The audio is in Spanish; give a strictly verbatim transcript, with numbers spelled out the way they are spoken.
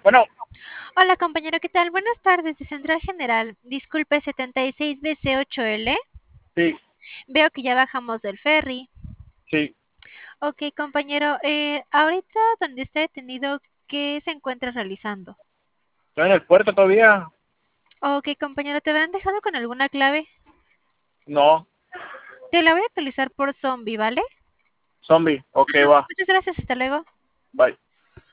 Bueno, Hola compañero, ¿qué tal? Buenas tardes de Central General. Disculpe, setenta y seis B C ocho L. sí, Veo que ya bajamos del ferry. sí. Ok, compañero, eh, ahorita donde está detenido, ¿qué se encuentra realizando? Estoy en el puerto todavía. Ok, compañero, ¿te habrán dejado con alguna clave? No, Te la voy a actualizar por zombie, ¿vale? zombie. Ok, Ajá, va. muchas gracias, hasta luego. Bye.